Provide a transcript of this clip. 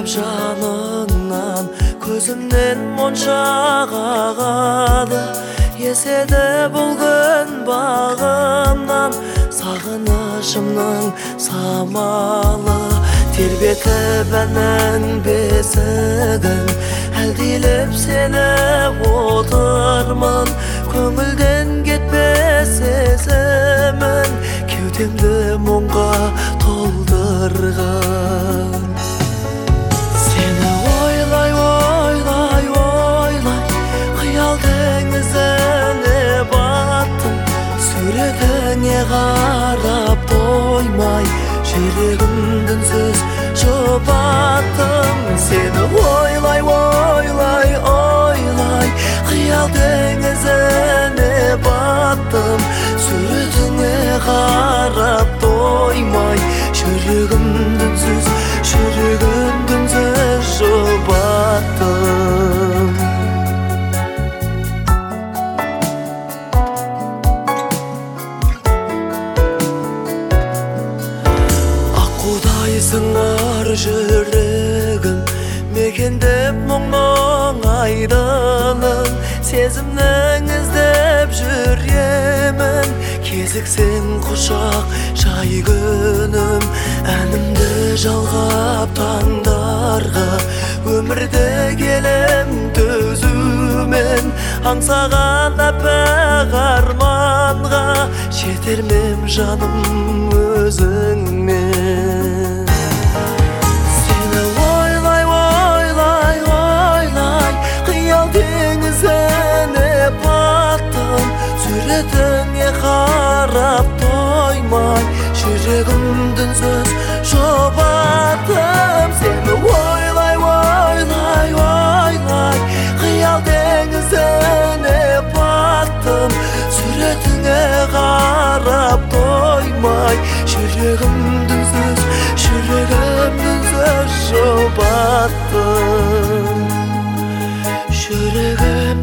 Süylep janından Közümden monşaq ağadı Esede bulgun bağımdan Sağınışımның samalı Terбете benden besigin Әлдилеп seni oturman Көңілден кетпес сезімін Кеудемді мұңға толдырған Seni oylay, oylay, oylay Қиял теңізіне баттым Суретіңе қарап тоймай Жүрегімдің сөз жұбаттым Seni oylay, oylay, oylay Қиял теңізіне баттым Суретіңе қарап тоймай Жүрегімдің сөз жұбаттым Аққудайсың ар жүрегім Мекендеп мұңның айдының Сезімнің іздеп жүремін Кезіксең құшақ жай күнім Әнімді жалғап таңдарға Өмірде келем төзумен Аңсаған әппақ арманға Жетермем жаным өзіңмен Seni oylay, oylay, oylay Қиял теңізіне баттым Суретіңе қарап тоймай Жүрегімдің сөз жұбаттым Seni oylay, oylay, oylay Қиял теңізіне баттым Суретіңе қарап тоймай Жүрегімдің сөз жұбаттым Жүрегім